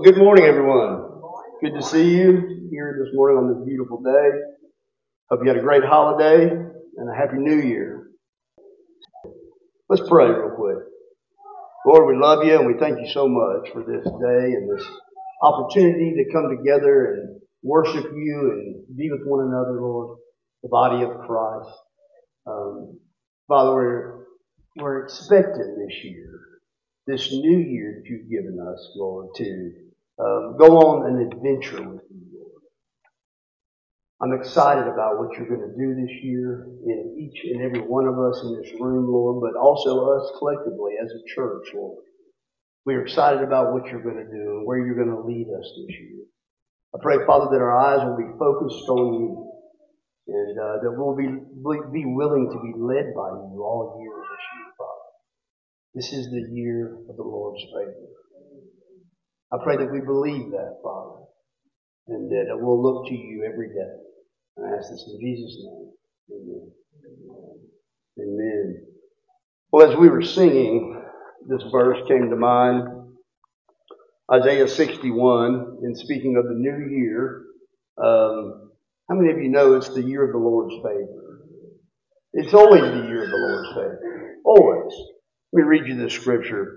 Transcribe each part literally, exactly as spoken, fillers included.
Well, good morning, everyone. Good to see you here this morning on this beautiful day. Hope you had a great holiday and a happy new year. Let's pray real quick. Lord, we love you and we thank you so much for this day and this opportunity to come together and worship you and be with one another, Lord, the body of Christ. Um, Father, we're, we're expecting this year, this new year that you've given us, Lord, to um, go on an adventure with you, Lord. I'm excited about what you're going to do this year in each and every one of us in this room, Lord, but also us collectively as a church, Lord. We're excited about what you're going to do and where you're going to lead us this year. I pray, Father, that our eyes will be focused on you and uh, that we'll be, be willing to be led by you all year this year, Father. This is the year of the Lord's favor. I pray that we believe that, Father, and that we'll look to you every day. And I ask this in Jesus' name. Amen. Amen. Well, as we were singing, this verse came to mind. Isaiah sixty-one, in speaking of the new year. Um, how many of you know it's the year of the Lord's favor? It's always the year of the Lord's favor. Always. Let me read you this scripture.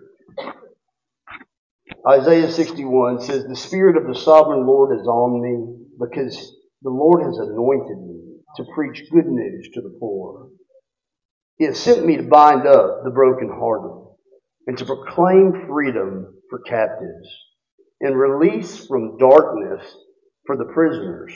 Isaiah sixty-one says, "The Spirit of the Sovereign Lord is on me, because the Lord has anointed me to preach good news to the poor. He has sent me to bind up the brokenhearted and to proclaim freedom for captives and release from darkness for the prisoners,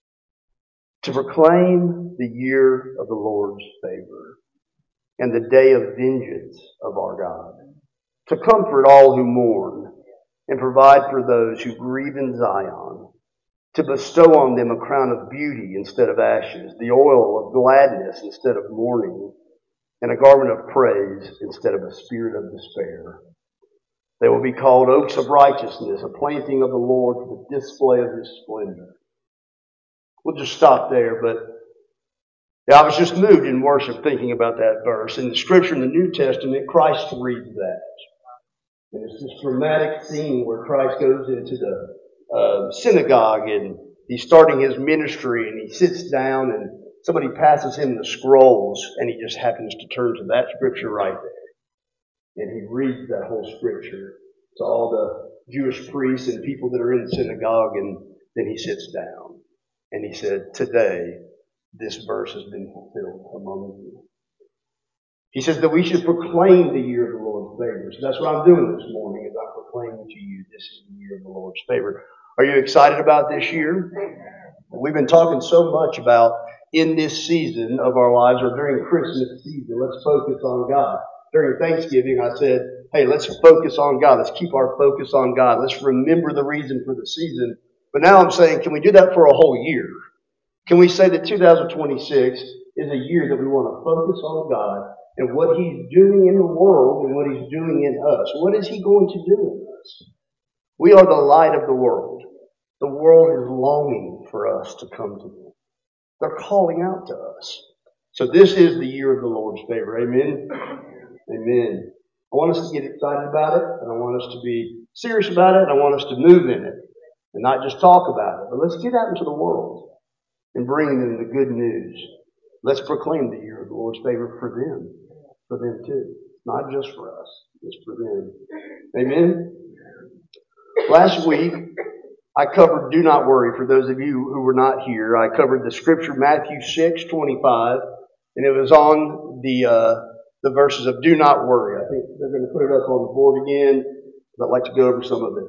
to proclaim the year of the Lord's favor and the day of vengeance of our God, to comfort all who mourn and provide for those who grieve in Zion, to bestow on them a crown of beauty instead of ashes, the oil of gladness instead of mourning, and a garment of praise instead of a spirit of despair. They will be called oaks of righteousness, a planting of the Lord for the display of his splendor." We'll just stop there, but yeah, I was just moved in worship thinking about that verse. In the scripture in the New Testament, Christ reads that. And it's this dramatic scene where Christ goes into the uh, synagogue and he's starting his ministry and he sits down and somebody passes him the scrolls and he just happens to turn to that scripture right there. And he reads that whole scripture to all the Jewish priests and people that are in the synagogue, and then he sits down and he said, "Today this verse has been fulfilled among you." He says that we should proclaim the year of the Lord's favor. So that's what I'm doing this morning, is I'm proclaiming to you this is the year of the Lord's favor. Are you excited about this year? We've been talking so much about in this season of our lives, or during Christmas season, let's focus on God. During Thanksgiving, I said, hey, let's focus on God. Let's keep our focus on God. Let's remember the reason for the season. But now I'm saying, can we do that for a whole year? Can we say that two thousand twenty-six is a year that we want to focus on God and what he's doing in the world and what he's doing in us? What is he going to do in us? We are the light of the world. The world is longing for us to come to them. They're calling out to us. So this is the year of the Lord's favor. Amen? Amen. I want us to get excited about it, and I want us to be serious about it, and I want us to move in it, and not just talk about it. But let's get out into the world and bring them the good news. Let's proclaim the year of the Lord's favor for them, for them too. Not just for us, it's for them. Amen? Last week, I covered Do Not Worry. For those of you who were not here, I covered the scripture Matthew six twenty-five, and it was on the uh, the verses of Do Not Worry. I think they're going to put it up on the board again, but I'd like to go over some of it.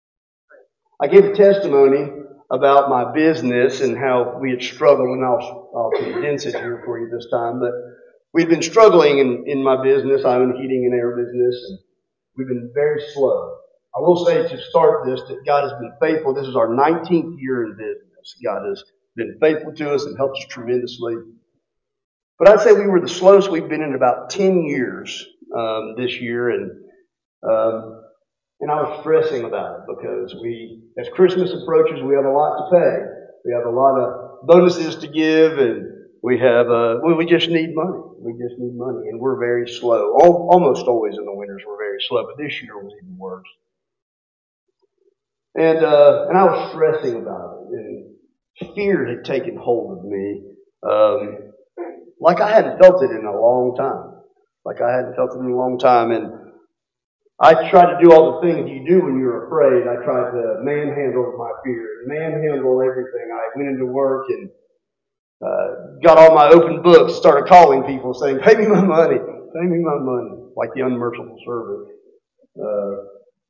I gave a testimony about my business and how we had struggled, and I'll, I'll condense it here for you this time, but we've been struggling in, in my business. I'm in the heating and air business, and we've been very slow. I will say to start this that God has been faithful. This is our nineteenth year in business. God has been faithful to us and helped us tremendously. But I'd say we were the slowest we've been in about ten years um, this year, and um, and I was stressing about it because we, as Christmas approaches, we have a lot to pay. We have a lot of bonuses to give, and we have uh, well, we just need money. We just need money, and we're very slow. All, almost always in the winters we're very slow, but this year was even worse. And uh, and I was stressing about it, and fear had taken hold of me, um, like I hadn't felt it in a long time. Like I hadn't felt it in a long time, and I tried to do all the things you do when you're afraid. I tried to manhandle my fear, manhandle everything. I went into work and uh, got all my open books, started calling people, saying, "Pay me my money, pay me my money," like the unmerciful servant. Uh,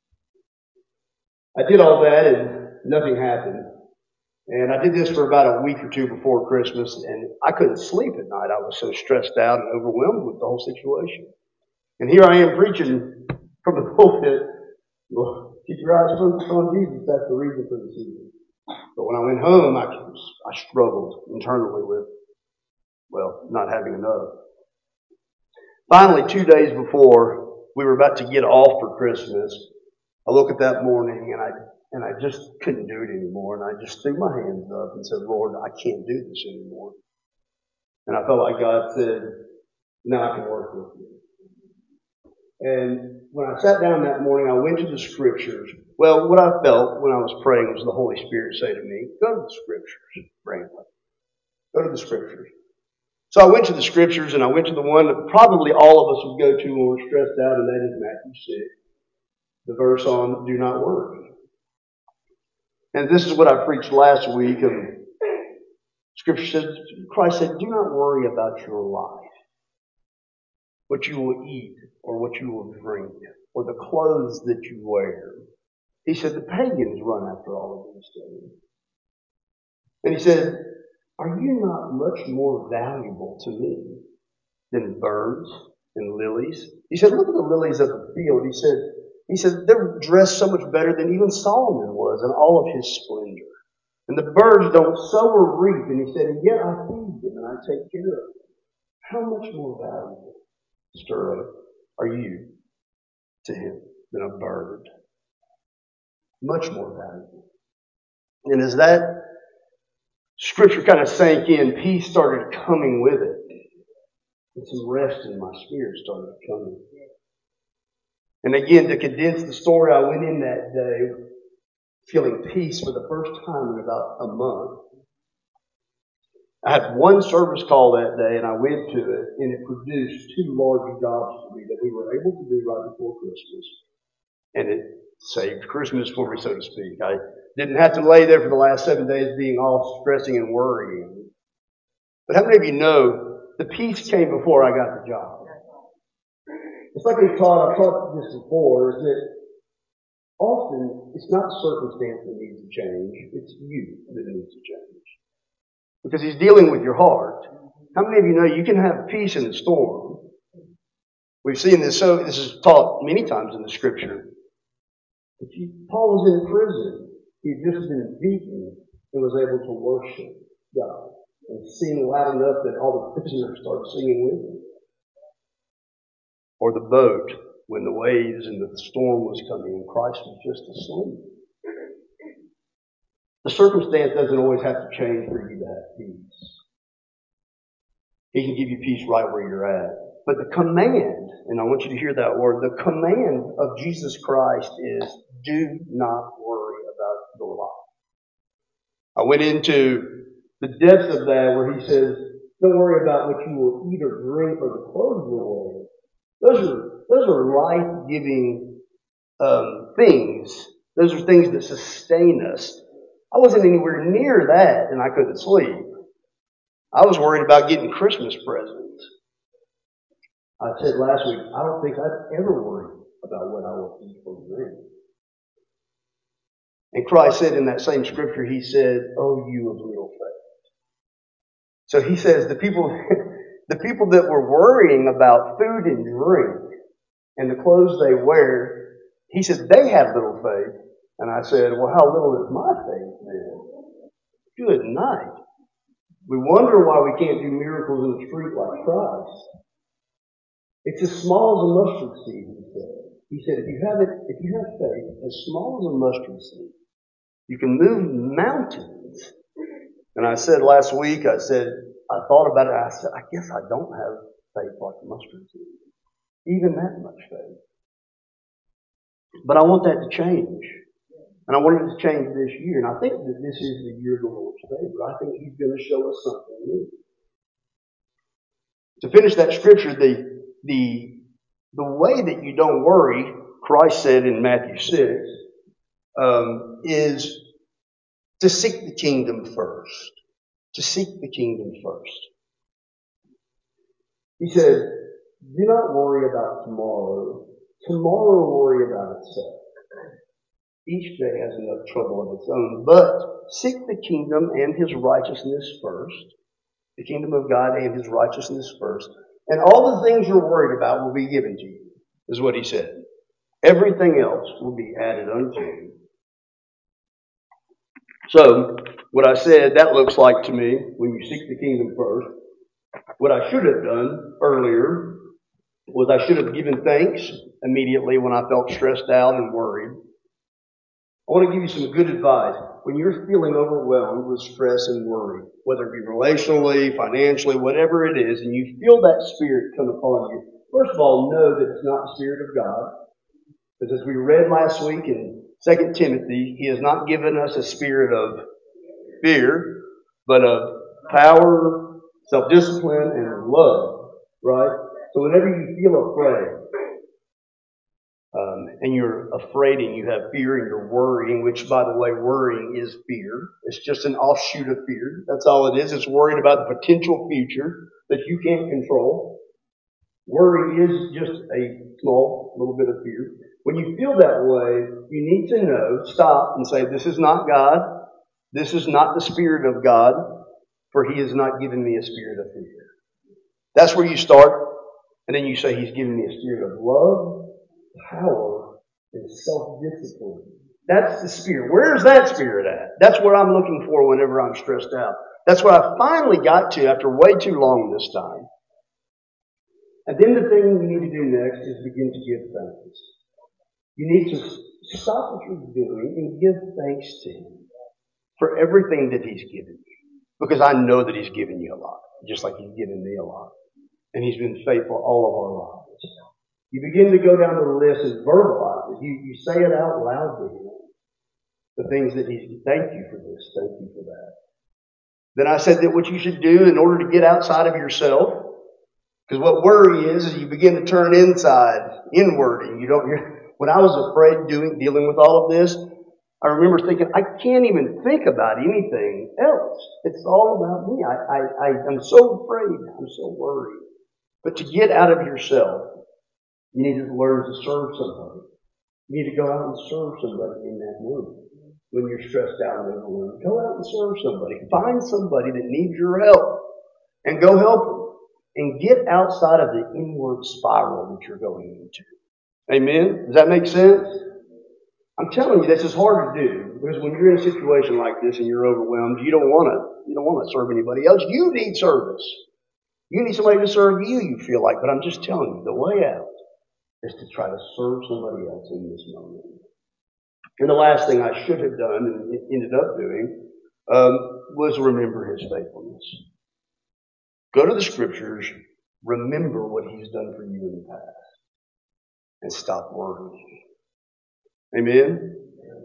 I did all that, and nothing happened. And I did this for about a week or two before Christmas, and I couldn't sleep at night. I was so stressed out and overwhelmed with the whole situation. And here I am preaching from the pulpit. Well, keep your eyes focused on Jesus. That's the reason for the season. But when I went home, I, I struggled internally with, well, not having enough. Finally, two days before we were about to get off for Christmas, I woke up that morning and I and I just couldn't do it anymore. And I just threw my hands up and said, "Lord, I can't do this anymore." And I felt like God said, "Now I can work with you." And when I sat down that morning, I went to the scriptures. Well, what I felt when I was praying was the Holy Spirit say to me, "Go to the scriptures, Brandon. Go to the scriptures." So I went to the scriptures, and I went to the one that probably all of us would go to when we're stressed out, and that is Matthew six, the verse on "Do not worry." And this is what I preached last week. And Scripture says, Christ said, "Do not worry about your life, what you will eat or what you will drink, or the clothes that you wear." He said, the pagans run after all of these things. And he said, "Are you not much more valuable to me than birds and lilies?" He said, "Look at the lilies of the field." He said, he said, "They're dressed so much better than even Solomon was in all of his splendor. And the birds don't sow or reap." And he said, "And yet I feed them and I take care of them. How much more valuable, Sterling, are you to him than a bird?" Much more valuable. And as that scripture kind of sank in, peace started coming with it. And some rest in my spirit started coming. And again, to condense the story, I went in that day feeling peace for the first time in about a month. I had one service call that day, and I went to it, and it produced two large jobs for me that we were able to do right before Christmas. And it saved Christmas for me, so to speak. I didn't have to lay there for the last seven days being all stressing and worrying. But how many of you know the peace came before I got the job? It's like we've taught, I've taught this before, is that often it's not the circumstance that needs to change, it's you that needs to change. Because he's dealing with your heart. How many of you know you can have peace in the storm? We've seen this, so this is taught many times in the scripture. If you, Paul was in prison. He'd just been beaten and was able to worship God and sing loud enough that all the prisoners started singing with him. Or the boat, when the waves and the storm was coming and Christ was just asleep. The circumstance doesn't always have to change for you to have peace. He can give you peace right where you're at. But the command, and I want you to hear that word, the command of Jesus Christ is, do not worry about your life. I went into the depth of that where he says, don't worry about what you will eat or drink or the clothes you'll wear. Those are, those are life-giving um, things. Those are things that sustain us. I wasn't anywhere near that, and I couldn't sleep. I was worried about getting Christmas presents. I said last week, I don't think I'd ever worry about what I will eat or drink. And Christ said in that same scripture, he said, "Oh, you of little faith." So he says the people, the people that were worrying about food and drink and the clothes they wear, he said they had little faith. And I said, well, how little is my faith then? Good night. We wonder why we can't do miracles in the street like Christ. It's as small as a mustard seed, he said. He said, if you have it, if you have faith as small as a mustard seed, you can move mountains. And I said last week, I said, I thought about it, I said, I guess I don't have faith like a mustard seed. Even that much faith. But I want that to change. And I wanted to change this year. And I think that this is the year of the Lord's favor. I think He's going to show us something new. To finish that scripture, the, the, the way that you don't worry, Christ said in Matthew six, um, is to seek the kingdom first. To seek the kingdom first. He said, do not worry about tomorrow. Tomorrow will worry about itself. Each day has enough trouble of its own. But seek the kingdom and His righteousness first. The kingdom of God and His righteousness first. And all the things you're worried about will be given to you, is what He said. Everything else will be added unto you. So, what I said, that looks like to me, when you seek the kingdom first, what I should have done earlier was I should have given thanks immediately when I felt stressed out and worried. I want to give you some good advice. When you're feeling overwhelmed with stress and worry, whether it be relationally, financially, whatever it is, and you feel that spirit come upon you, first of all, know that it's not the Spirit of God. Because as we read last week in Second Timothy, He has not given us a spirit of fear, but of power, self-discipline, and love. Right? So whenever you feel afraid, Um, and you're afraid and you have fear and you're worrying, which, by the way, worrying is fear. It's just an offshoot of fear. That's all it is. It's worried about the potential future that you can't control. Worry is just a small little bit of fear. When you feel that way, you need to know, stop and say, this is not God. This is not the Spirit of God, for He has not given me a spirit of fear. That's where you start. And then you say, He's given me a spirit of love, power, and self-discipline. That's the Spirit. Where's that Spirit at? That's what I'm looking for whenever I'm stressed out. That's what I finally got to after way too long this time. And then the thing you need to do next is begin to give thanks. You need to stop what you're doing and give thanks to Him for everything that He's given you. Because I know that He's given you a lot, just like He's given me a lot. And He's been faithful all of our lives. You begin to go down the list and verbalize it. You, you say it out loud to Him. The things that He's, thank you for this, thank you for that. Then I said that what you should do in order to get outside of yourself, because what worry is, is you begin to turn inside, inward, and you don't, you're, when I was afraid doing, dealing with all of this, I remember thinking, I can't even think about anything else. It's all about me. I, I, I, I'm so afraid. I'm so worried. But to get out of yourself, you need to learn to serve somebody. You need to go out and serve somebody in that room. When you're stressed out and overwhelmed, go out and serve somebody. Find somebody that needs your help and go help them. And get outside of the inward spiral that you're going into. Amen? Does that make sense? I'm telling you, this is hard to do because when you're in a situation like this and you're overwhelmed, you don't want to. You don't want to serve anybody else. You need service. You need somebody to serve you. You feel like, but I'm just telling you, the way out is to try to serve somebody else in this moment. And the last thing I should have done and ended up doing um, was remember His faithfulness. Go to the Scriptures, remember what He's done for you in the past, and stop worrying. Amen?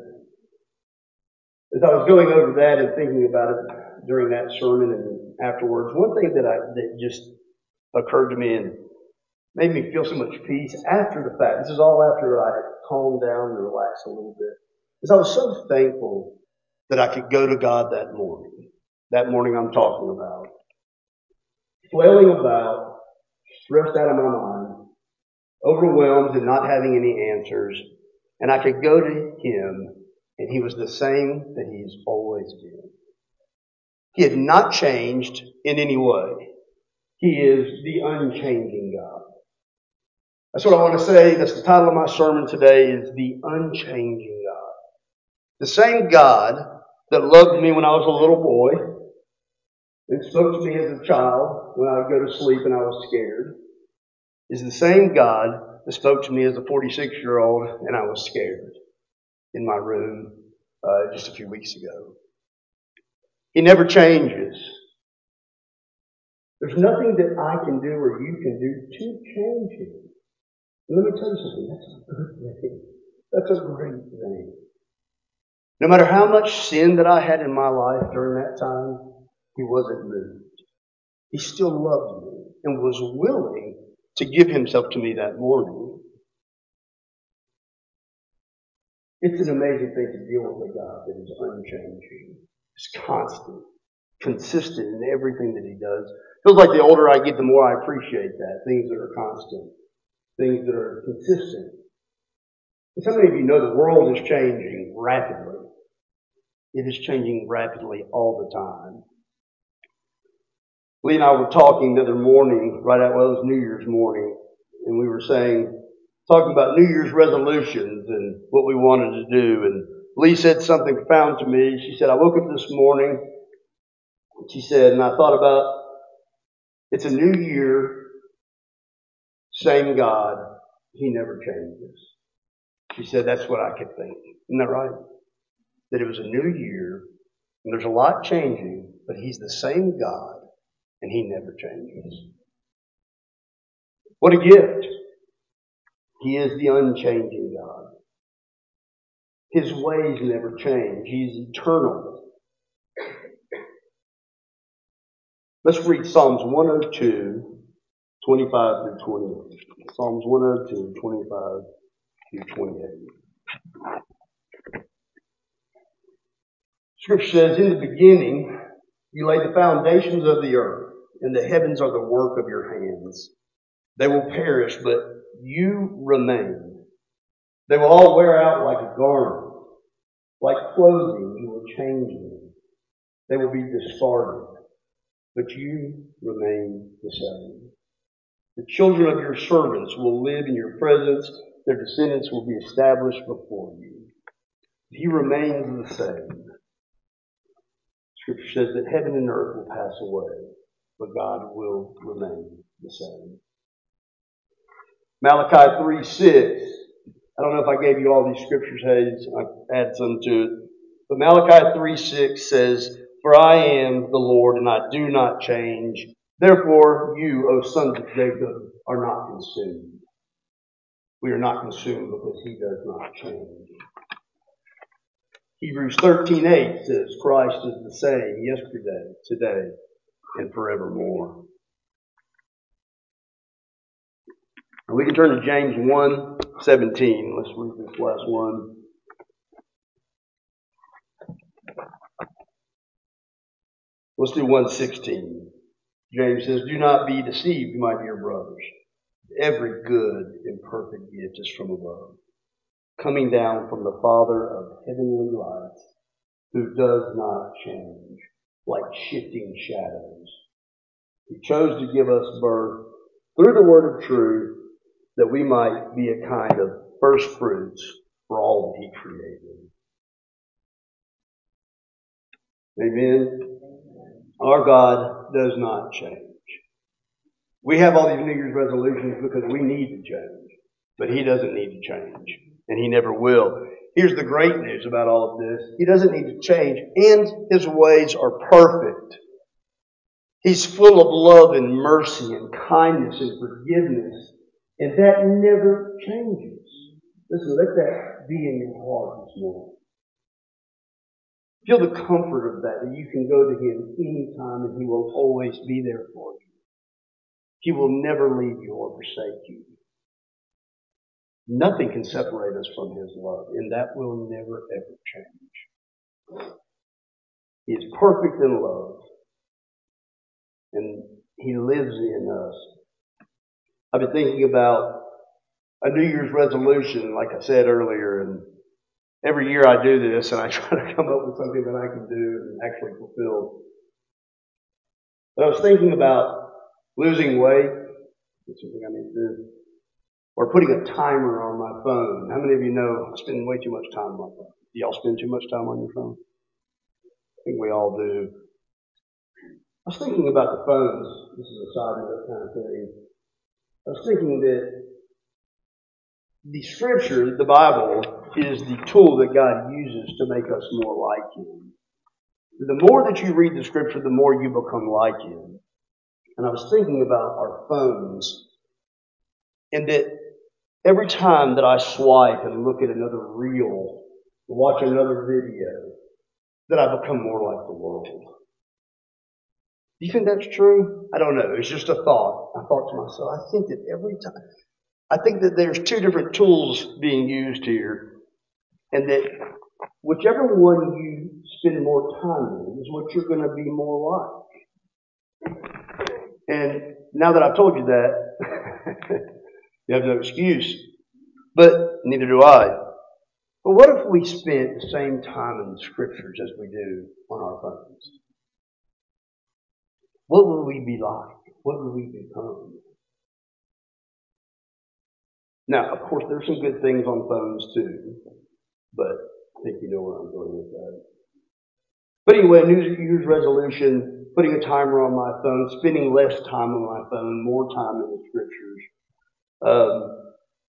As I was going over that and thinking about it during that sermon and afterwards, one thing that I that just occurred to me and made me feel so much peace after the fact, this is all after I had calmed down and relaxed a little bit, is I was so thankful that I could go to God that morning. That morning I'm talking about. Flailing about, stressed out of my mind, overwhelmed and not having any answers. And I could go to Him, and He was the same that He's always been. He had not changed in any way. He is the unchanging God. That's what I want to say. That's the title of my sermon today, is the unchanging God. The same God that loved me when I was a little boy and spoke to me as a child when I would go to sleep and I was scared is the same God that spoke to me as a forty-six-year-old and I was scared in my room uh, just a few weeks ago. He never changes. There's nothing that I can do or you can do to change Him. And let me tell you something. That's a good thing. That's a great thing. No matter how much sin that I had in my life during that time, He wasn't moved. He still loved me and was willing to give Himself to me that morning. It's an amazing thing to deal with a God that is unchanging. It's constant, consistent in everything that He does. Feels like the older I get, the more I appreciate that. Things that are constant, things that are consistent. And how many of you know the world is changing rapidly? It is changing rapidly all the time. Lee and I were talking the other morning, right out, well, it was New Year's morning, and we were saying, talking about New Year's resolutions and what we wanted to do. And Lee said something profound to me. She said, I woke up this morning, she said, and I thought about, it's a new year, same God, He never changes. She said, that's what I could think. Isn't that right? That it was a new year, and there's a lot changing, but He's the same God, and He never changes. What a gift. He is the unchanging God. His ways never change. He's eternal. Let's read Psalms one oh two, twenty-five through twenty-eight. Psalms one oh two, twenty-five through twenty-eight. Scripture says, in the beginning, You laid the foundations of the earth, and the heavens are the work of Your hands. They will perish, but You remain. They will all wear out like a garment. Like clothing, You will change them. They will be discarded, but You remain the same. The children of Your servants will live in Your presence. Their descendants will be established before You. He remains the same. Scripture says that heaven and earth will pass away, but God will remain the same. Malachi three six. I don't know if I gave you all these scriptures, Hayes. I add some to it. But Malachi three six says, For I am the Lord, and I do not change. Therefore, you, O sons of Jacob, are not consumed. We are not consumed because He does not change. Hebrews thirteen eight says, Christ is the same yesterday, today, and forevermore. And we can turn to James one seventeen. Let's read this last one. Let's do one sixteen. James says, Do not be deceived, my dear brothers. Every good and perfect gift is from above, coming down from the Father of heavenly lights, who does not change like shifting shadows. He chose to give us birth through the word of truth, that we might be a kind of first fruits for all that He created. Amen. Our God does not change. We have all these New Year's resolutions because we need to change. But He doesn't need to change. And He never will. Here's the great news about all of this. He doesn't need to change. And His ways are perfect. He's full of love and mercy and kindness and forgiveness. And that never changes. Listen, let that be in your heart this morning. Feel the comfort of that, that you can go to Him anytime and He will always be there for you. He will never leave you or forsake you. Nothing can separate us from His love, and that will never, ever change. He is perfect in love, and He lives in us. I've been thinking about a New Year's resolution, like I said earlier, and every year I do this, and I try to come up with something that I can do and actually fulfill. But I was thinking about losing weight. That's something I need to do. Or putting a timer on my phone. How many of you know I spend way too much time on my phone? Do y'all spend too much time on your phone? I think we all do. I was thinking about the phones. This is a side note kind of thing. I was thinking that the Scripture, the Bible, is the tool that God uses to make us more like Him. The more that you read the Scripture, the more you become like Him. And I was thinking about our phones, and that every time that I swipe and look at another reel watch another video, that I become more like the world. Do you think that's true? I don't know. It's just a thought. I thought to myself, I think that every time, I think that there's two different tools being used here, and that whichever one you spend more time in is what you're going to be more like. And now that I've told you that, you have no excuse. But neither do I. But what if we spent the same time in the scriptures as we do on our phones? What will we be like? What will we become? Now, of course, there's some good things on phones too, but I think you know where I'm going with that. But anyway, New Year's resolution, putting a timer on my phone, spending less time on my phone, more time in the scriptures. Um,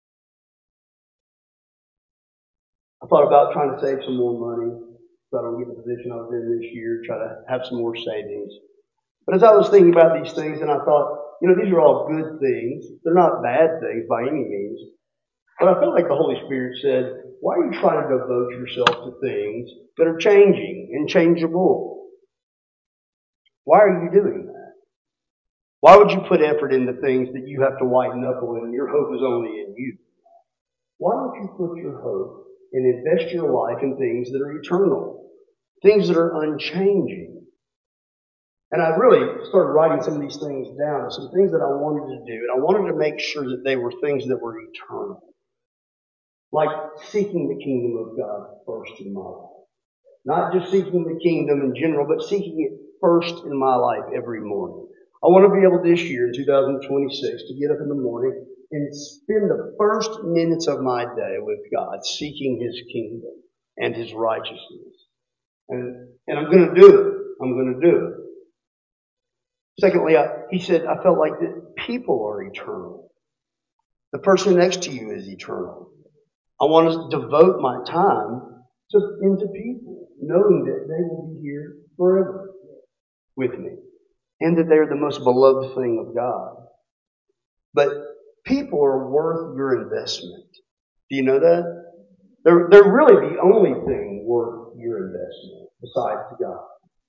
I thought about trying to save some more money so I don't get in the position I was in this year, try to have some more savings. But as I was thinking about these things, and I thought, you know, these are all good things. They're not bad things by any means. But I felt like the Holy Spirit said, why are you trying to devote yourself to things that are changing and changeable? Why are you doing that? Why would you put effort into things that you have to white knuckle and your hope is only in you? Why don't you put your hope and invest your life in things that are eternal, things that are unchanging? And I really started writing some of these things down, some things that I wanted to do, and I wanted to make sure that they were things that were eternal. Like seeking the kingdom of God first in my life. Not just seeking the kingdom in general, but seeking it first in my life every morning. I want to be able this year, in two thousand twenty-six, to get up in the morning and spend the first minutes of my day with God, seeking His kingdom and His righteousness. And, and I'm going to do it. I'm going to do it. Secondly, I, he said, I felt like that people are eternal. The person next to you is eternal. I want to devote my time to, into people, knowing that they will be here forever with me, and that they're the most beloved thing of God. But people are worth your investment. Do you know that? They're, they're really the only thing worth your investment besides God.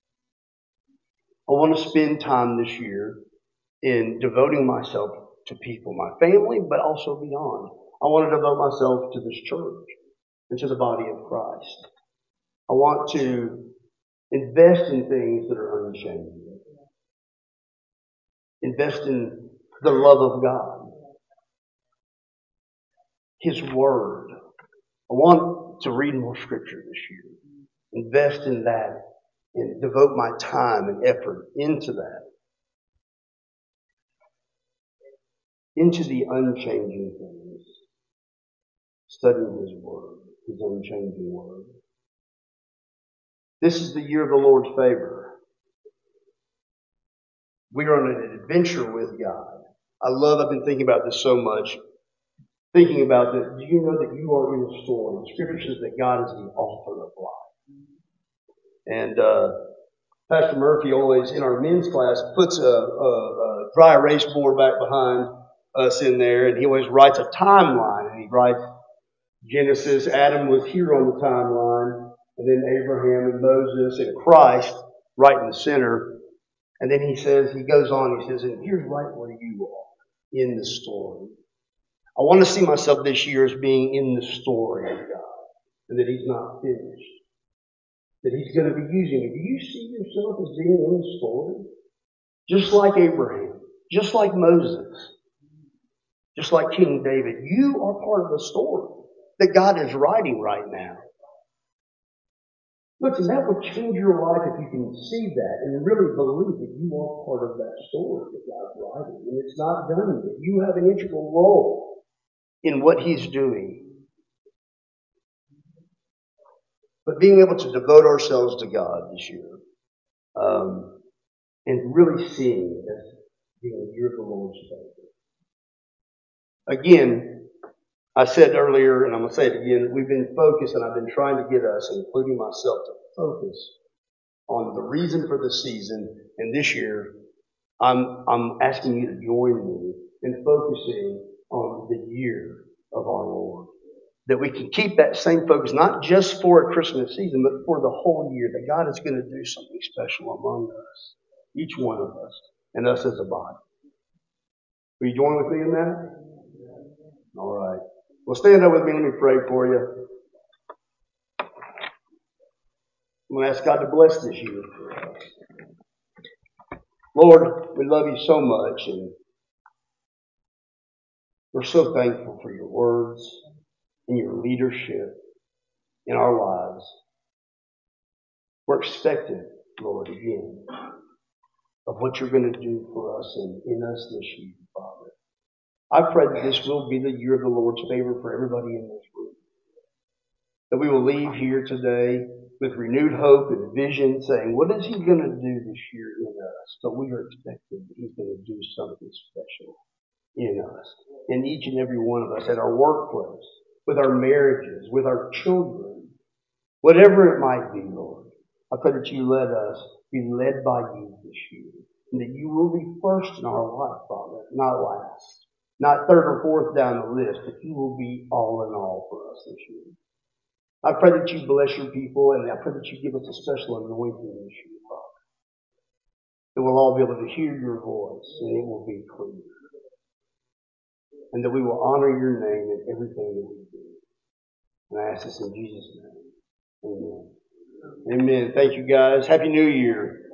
I want to spend time this year in devoting myself to people, my family, but also beyond. I want to devote myself to this church and to the body of Christ. I want to invest in things that are unchanging. Invest in the love of God, His Word. I want to read more Scripture this year. Invest in that and devote my time and effort into that. Into the unchanging things. Studying His Word, His unchanging Word. This is the year of the Lord's favor. We are on an adventure with God. I love, I've been thinking about this so much. Thinking about that, do you know that you are in a story? The Scripture says that God is the author of life. And uh, Pastor Murphy always, in our men's class, puts a, a, a dry erase board back behind us in there, and he always writes a timeline. And he writes Genesis, Adam was here on the timeline, and then Abraham and Moses and Christ right in the center. And then he says, he goes on, he says, and here's right where you are in the story. I want to see myself this year as being in the story of God, and that He's not finished. That He's going to be using it. Do you see yourself as being in the story? Just like Abraham, just like Moses, just like King David. You are part of the story that God is writing right now. Listen, that would change your life if you can see that and really believe that you are part of that story that God's writing. And it's not done yet. You have an integral role in what He's doing. But being able to devote ourselves to God this year, um, and really seeing it as being a year of the Lord's favor. Again, I said earlier, and I'm going to say it again, we've been focused, and I've been trying to get us, including myself, to focus on the reason for the season. And this year, I'm, I'm asking you to join me in focusing on the year of our Lord. that we can keep that same focus, not just for a Christmas season, but for the whole year, that God is going to do something special among us, each one of us, and us as a body. Will you join with me in that? All right. Well, stand up with me. Let me pray for you. I'm going to ask God to bless this year for us. Lord, we love you so much, and we're so thankful for your words and your leadership in our lives. We're expectant, Lord, again, of what you're going to do for us and in us this year, Father. I pray that this will be the year of the Lord's favor for everybody in this room. That we will leave here today with renewed hope and vision, saying, what is he going to do this year in us? But we are expecting that he's going to do something special in us, in each and every one of us, at our workplace, with our marriages, with our children, whatever it might be, Lord. I pray that you let us be led by you this year, and that you will be first in our life, Father, not last, not third or fourth down the list, but you will be all in all for us this year. I pray that you bless your people, and I pray that you give us a special anointing this year, Father, that we'll all be able to hear your voice, and it will be clear, and that we will honor your name in everything that we do. And I ask this in Jesus' name. Amen. Amen. Thank you, guys. Happy New Year.